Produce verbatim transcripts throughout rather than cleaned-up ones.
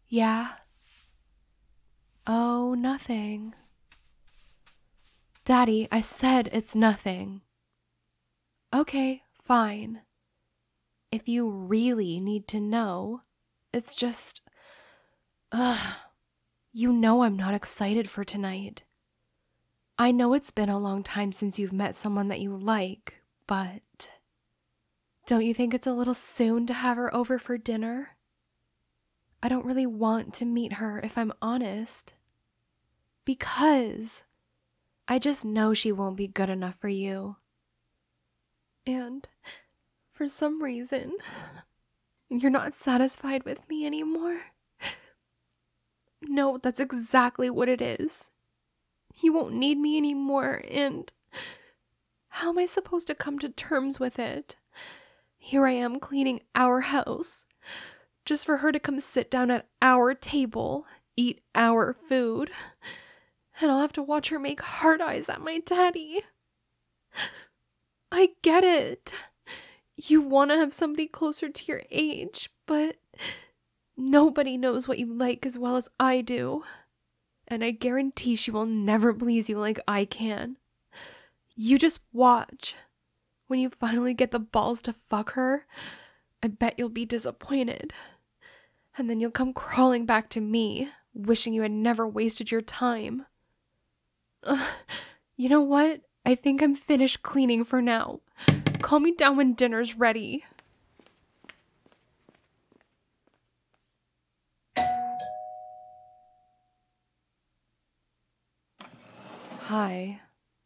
Yeah? Oh, nothing. Daddy, I said it's nothing. Okay, fine. If you really need to know, it's just... Ugh. You know I'm not excited for tonight. I know it's been a long time since you've met someone that you like, but... Don't you think it's a little soon to have her over for dinner? I don't really want to meet her, if I'm honest. Because I just know she won't be good enough for you. And for some reason, you're not satisfied with me anymore. No, that's exactly what it is. You won't need me anymore, and how am I supposed to come to terms with it? Here I am cleaning our house, just for her to come sit down at our table, eat our food, and I'll have to watch her make hard eyes at my daddy. I get it. You want to have somebody closer to your age, but nobody knows what you like as well as I do. And I guarantee she will never please you like I can. You just watch. When you finally get the balls to fuck her, I bet you'll be disappointed. And then you'll come crawling back to me, wishing you had never wasted your time. Ugh, you know what? I think I'm finished cleaning for now. Call me down when dinner's ready. Hi.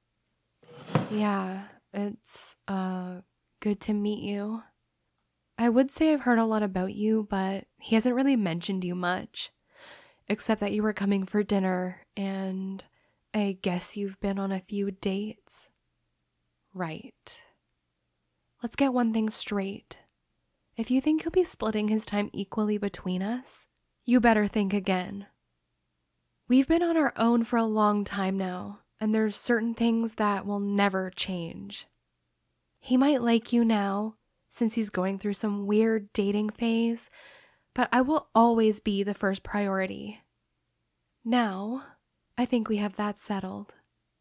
Yeah, it's, uh, good to meet you. I would say I've heard a lot about you, but he hasn't really mentioned you much. Except that you were coming for dinner, and I guess you've been on a few dates. Right. Let's get one thing straight. If you think he'll be splitting his time equally between us, you better think again. We've been on our own for a long time now, and there's certain things that will never change. He might like you now, since he's going through some weird dating phase, but I will always be the first priority. Now, I think we have that settled.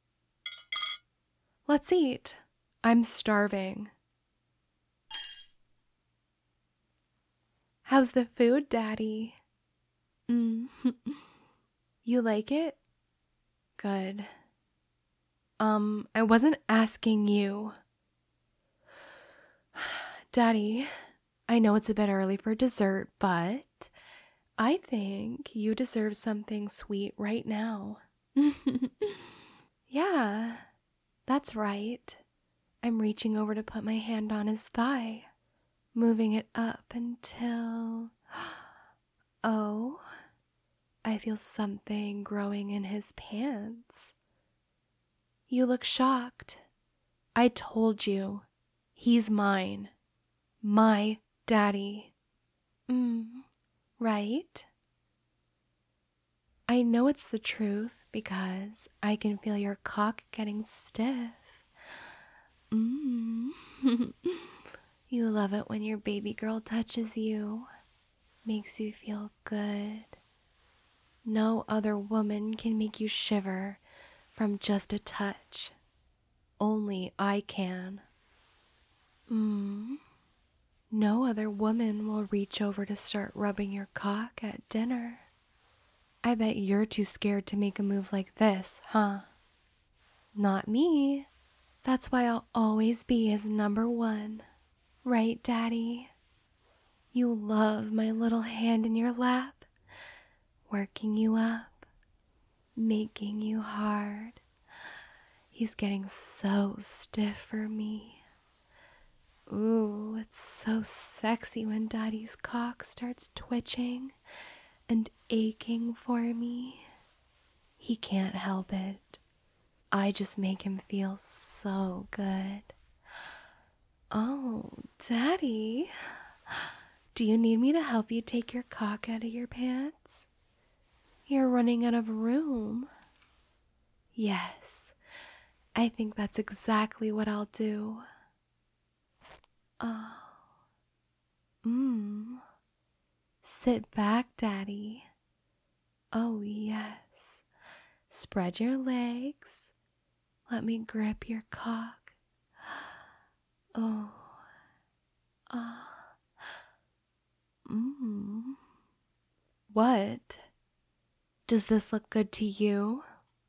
Let's eat. I'm starving. How's the food, Daddy? Mm. You like it? Good. Um, I wasn't asking you. Daddy, I know it's a bit early for dessert, but I think you deserve something sweet right now. Yeah, that's right. I'm reaching over to put my hand on his thigh, moving it up until... Oh, I feel something growing in his pants. You look shocked. I told you, he's mine. My daddy. Mm, right? I know it's the truth because I can feel your cock getting stiff. Mm. You love it when your baby girl touches you. Makes you feel good. No other woman can make you shiver from just a touch. Only I can. Mm. No other woman will reach over to start rubbing your cock at dinner. I bet you're too scared to make a move like this, huh? Not me. That's why I'll always be his number one. Right, Daddy? You love my little hand in your lap, working you up, making you hard. He's getting so stiff for me. Ooh, it's so sexy when Daddy's cock starts twitching and aching for me. He can't help it. I just make him feel so good. Oh, Daddy, do you need me to help you take your cock out of your pants? You're running out of room. Yes, I think that's exactly what I'll do. Oh, mmm. Sit back, Daddy. Oh, yes. Spread your legs. Let me grip your cock. Oh, ah, mmm. What? Does this look good to you?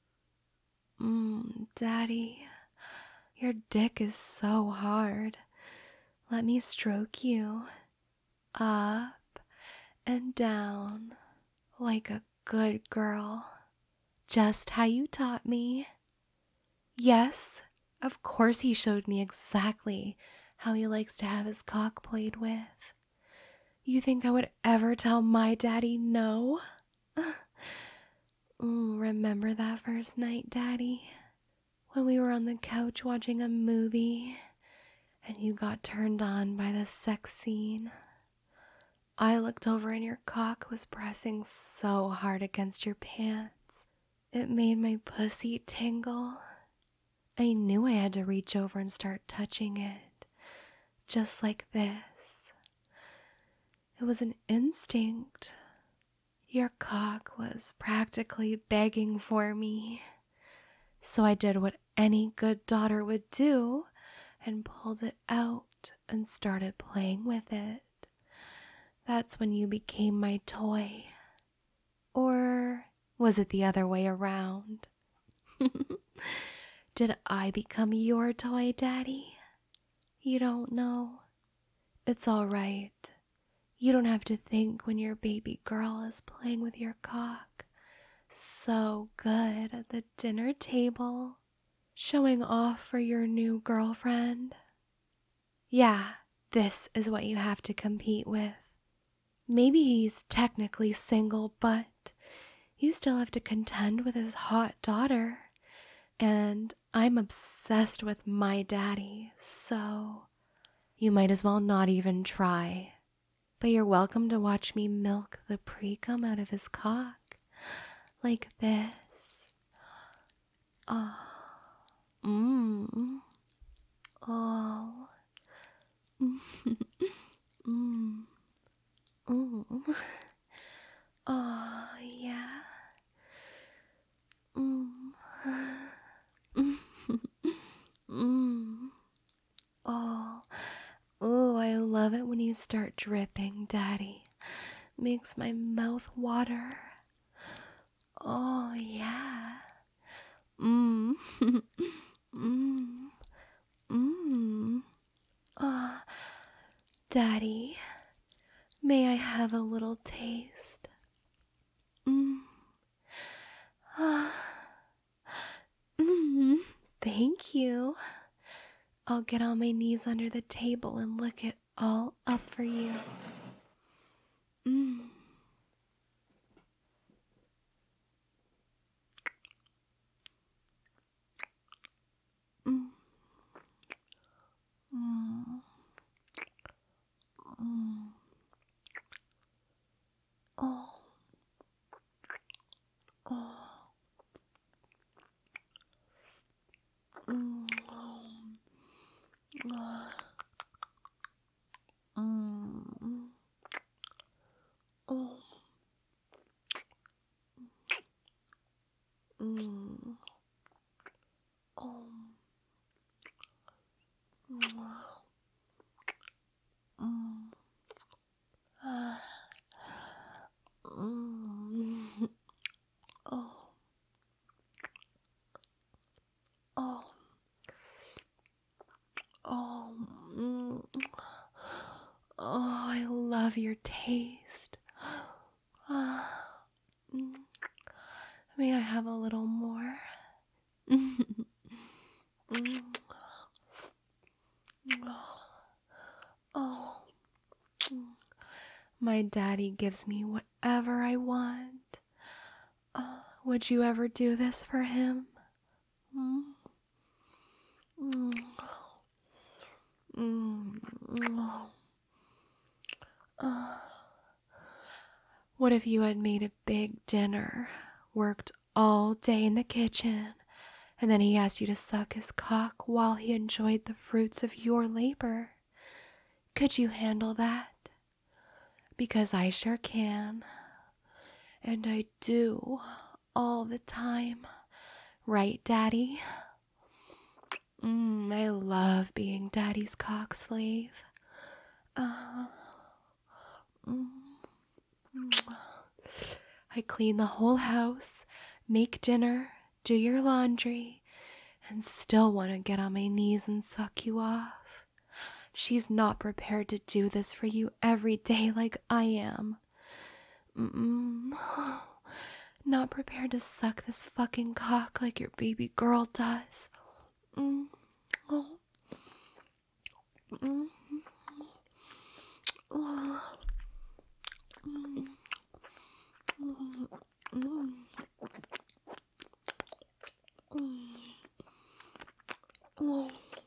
Mmm, Daddy, your dick is so hard. Let me stroke you up and down like a good girl. Just how you taught me. Yes, of course he showed me exactly how he likes to have his cock played with. You think I would ever tell my daddy no? Ooh, remember that first night, Daddy? When we were on the couch watching a movie and you got turned on by the sex scene. I looked over and your cock was pressing so hard against your pants. It made my pussy tingle. I knew I had to reach over and start touching it, just like this. It was an instinct. Your cock was practically begging for me. So I did what any good daughter would do and pulled it out and started playing with it. That's when you became my toy. Or was it the other way around? Did I become your toy, Daddy? You don't know. It's all right. You don't have to think when your baby girl is playing with your cock. So good at the dinner table. Showing off for your new girlfriend. Yeah, this is what you have to compete with. Maybe he's technically single, but you still have to contend with his hot daughter. And I'm obsessed with my daddy, so you might as well not even try. But you're welcome to watch me milk the pre-cum out of his cock. Like this. Oh. Mmm. Oh. Mmm. Mmm. Oh, yeah. Mmm. Mmm. Oh. Oh, I love it when you start dripping, Daddy. Makes my mouth water. Oh, yeah. Mmm. Mmm. Mmm. Ah, Daddy, may I have a little taste? Mmm. Ah. Mmm. Thank you. I'll get on my knees under the table and lick it all up for you. Mmm. Mmm. Mmm. Mmm. Oh. Oh. Mmm. Oh. Mmm. Oh. Mmm. Oh. Mmm. Ah. Mmm. Oh. Oh. Oh. Mm. Oh, I love your taste. Ah. Mm. May I have a little more? Mm. Oh. My daddy gives me whatever I want. Uh, would you ever do this for him? Mm. Mm. Mm. Uh, what if you had made a big dinner, worked all day in the kitchen, and then he asked you to suck his cock while he enjoyed the fruits of your labor? Could you handle that? Because I sure can. And I do all the time. Right, Daddy? Mm, I love being Daddy's cock slave. Uh, mm, I clean the whole house, make dinner, do your laundry, and still want to get on my knees and suck you off. She's not prepared to do this for you every day like I am. Mm-mm. Not prepared to suck this fucking cock like your baby girl does. Mm. Oh. Mm. Oh. Mm. Mm. Mm. Mm. Oh.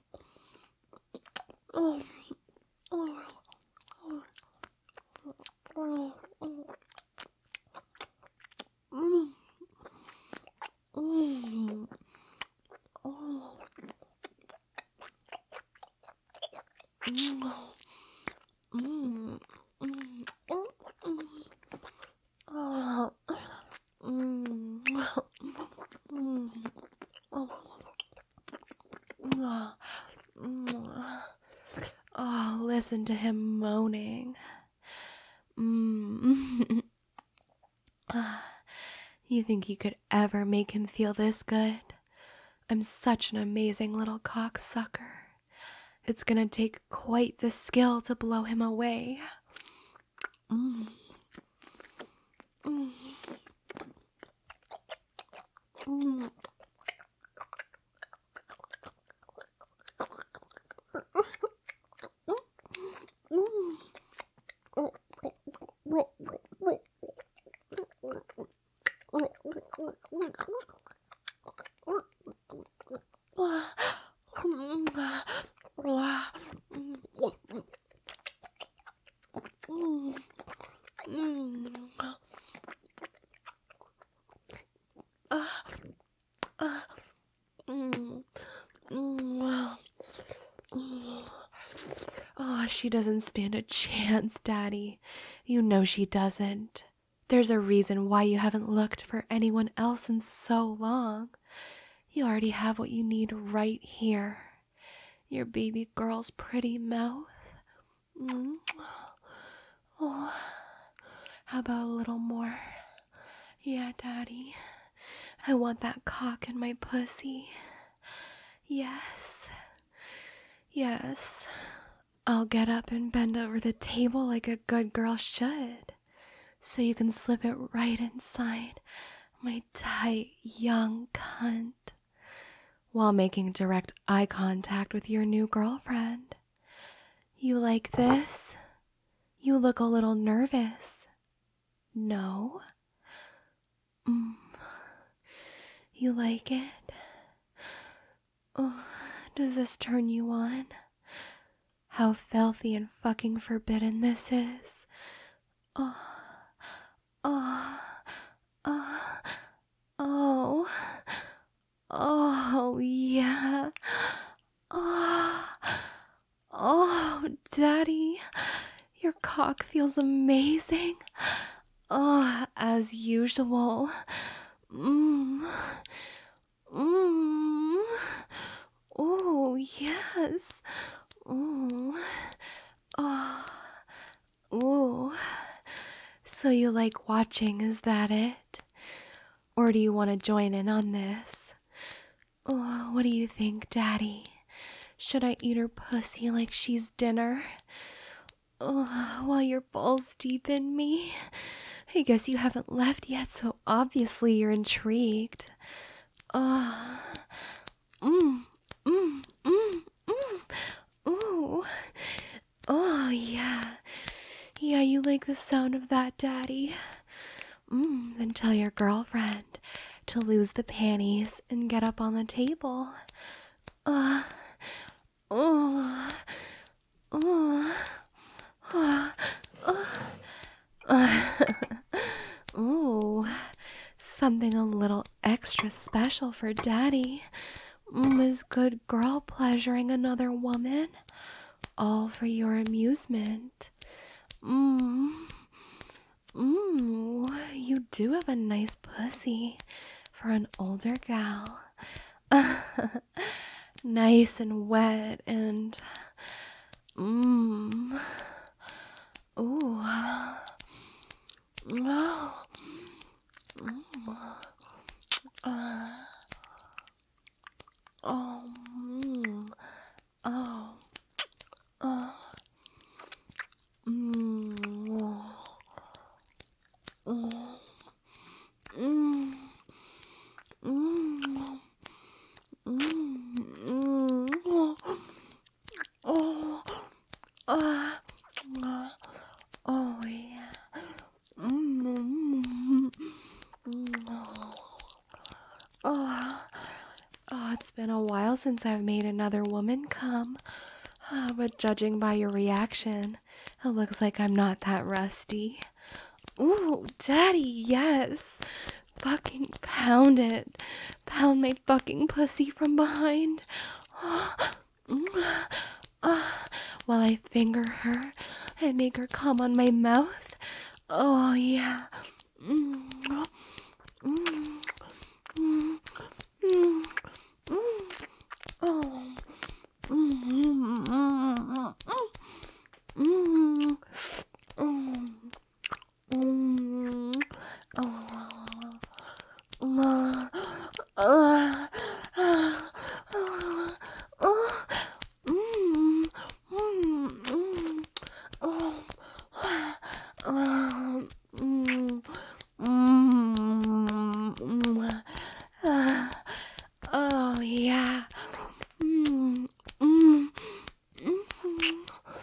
Oh. Oh. Oh. Oh. Mm. Mm. Oh. Mm. Mm. Mm. Mm. Oh. Mm. Mm. Oh. Mm. Oh, listen to him moaning. Mm. You think you could ever make him feel this good? I'm such an amazing little cocksucker. It's gonna take quite the skill to blow him away. Mm. Mm. Mm. Oh, she doesn't stand a chance, Daddy. You know she doesn't. There's a reason why you haven't looked for anyone else in so long. You already have what you need right here. Your baby girl's pretty mouth. Mm. Oh, how about a little more? Yeah, Daddy. I want that cock in my pussy. Yes. Yes. I'll get up and bend over the table like a good girl should, so you can slip it right inside my tight young cunt, while making direct eye contact with your new girlfriend. You like this? You look a little nervous. No? Mm. You like it? Oh, does this turn you on? How filthy and fucking forbidden this is. Oh, oh, oh, oh, oh, yeah. Oh, oh, Daddy, your cock feels amazing. Oh, as usual. Mmm. Mmm. Oh, yes. Oh. Oh. Oh. So you like watching, is that it? Or do you want to join in on this? Oh, what do you think, Daddy? Should I eat her pussy like she's dinner? Oh, while your balls deep in me? I guess you haven't left yet, so obviously you're intrigued. Oh. Mmm. Mmm. Mmm. Mmm. Ooh. Oh, yeah. Yeah, you like the sound of that, Daddy. Mmm. Then tell your girlfriend to lose the panties and get up on the table. Uh. Oh. Oh. Oh. Oh. Ooh. Something a little extra special for Daddy. Mm, is good girl pleasuring another woman, all for your amusement. Mmm. Mmm, you do have a nice pussy for an older gal. Nice and wet and mmm. Ooh. Oh. Mm. Uh. Oh. Mm. Oh. Oh. Mm. Oh. Mm. Mm. Mm. Mm. Oh. Ah. Uh. Oh yeah. Mm. Mm. Oh. Oh, it's been a while since I've made another woman come. Ah, but judging by your reaction, it looks like I'm not that rusty. Ooh, Daddy, yes. Fucking pound it. Pound my fucking pussy from behind. While I finger her and make her come on my mouth. Oh, yeah. Mm, mm, mm, mm, mm. Oh. Mm, mm, mm, mm, mm, mm, oh, uh, uh, uh, uh, mm, mm, mm, oh, uh, mm, mm, mm, uh, oh yeah. Mm, mm, mm,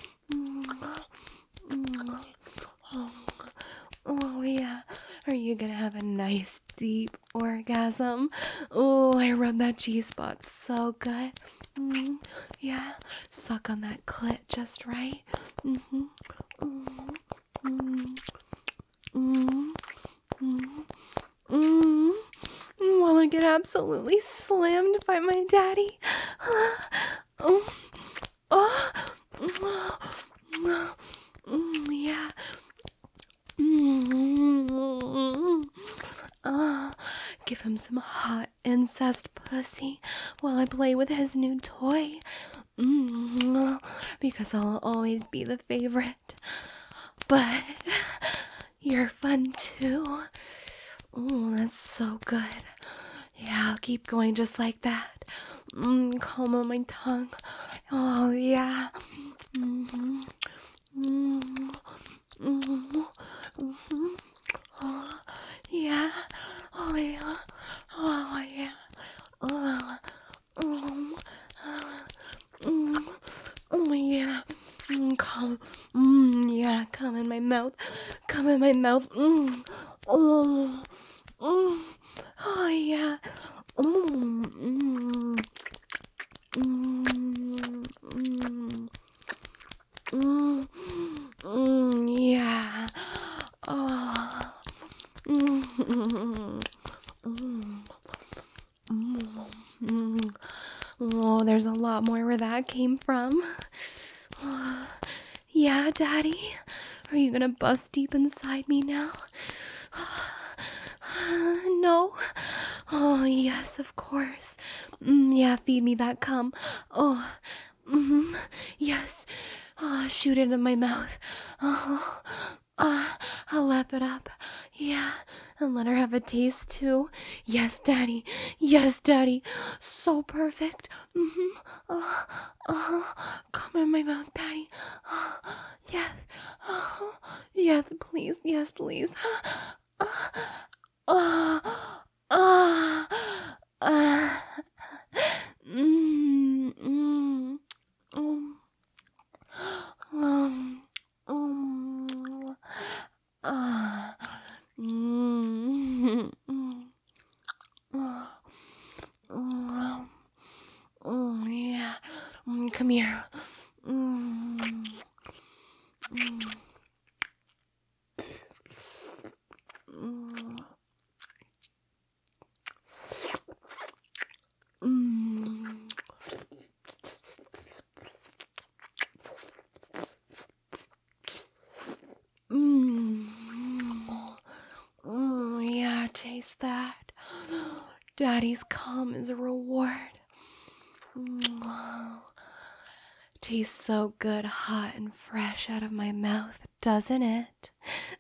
mm, oh, oh yeah. Are you gonna have a nice deep orgasm? Oh, I rub that G spot so good. Mm, yeah. Suck on that clit just right. Mm-hmm. Mm, mm, mm, mm, mm. While I get absolutely slammed by my daddy. Oh, oh, oh, mm, yeah. Mm, uh, give him some hot incest pussy while I play with his new toy. Mm, because I'll always be the favorite. But you're fun too. Oh, that's so good. Yeah, I'll keep going just like that. Mm, comb on my tongue. Oh, yeah. Mm-hmm. Mm-hmm. Mm-hmm. Mm-hmm. Oh, yeah. Oh, yeah. Oh, yeah. Oh, mm, mm, oh, yeah. Mm, come. Mm, yeah, come in my mouth. Come in my mouth. Mm. Oh, mm. Oh, yeah. Mm, mm, mm, mm, mm, mm, yeah. Oh. Mm, mm, mm, mm, mm. Oh, there's a lot more where that came from. Yeah, Daddy? Are you gonna bust deep inside me now? No? Oh, yes, of course. Mm, yeah, feed me that cum. Oh, mm-hmm. Yes. Oh, shoot it in my mouth. Oh, ah, I'll lap it up. Yeah, and let her have a taste too. Yes, Daddy. Yes, Daddy. So perfect. Mm-hmm. Oh, oh, come in my mouth, Daddy. Oh, yes. Oh, yes, please. Yes, please. Oh, oh, oh, ah. Mm, mm, mm. Um, um, ah, mm, mm, ah, mm, mm, yeah. Mm, come here. Mm, mm, mm, mm. Mm. Daddy's cum is a reward. Tastes so good, hot and fresh out of my mouth, doesn't it?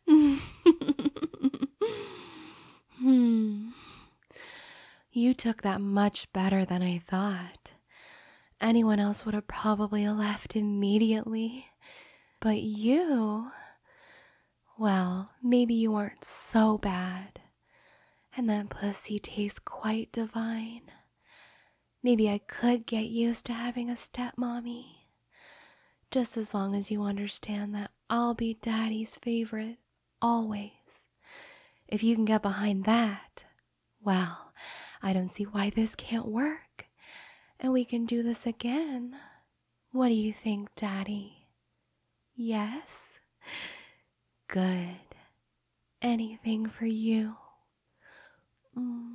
Hmm. You took that much better than I thought. Anyone else would have probably left immediately. But you, well, maybe you weren't so bad. And that pussy tastes quite divine. Maybe I could get used to having a stepmommy. Just as long as you understand that I'll be Daddy's favorite, always. If you can get behind that, well, I don't see why this can't work. And we can do this again. What do you think, Daddy? Yes? Good. Anything for you. Mm.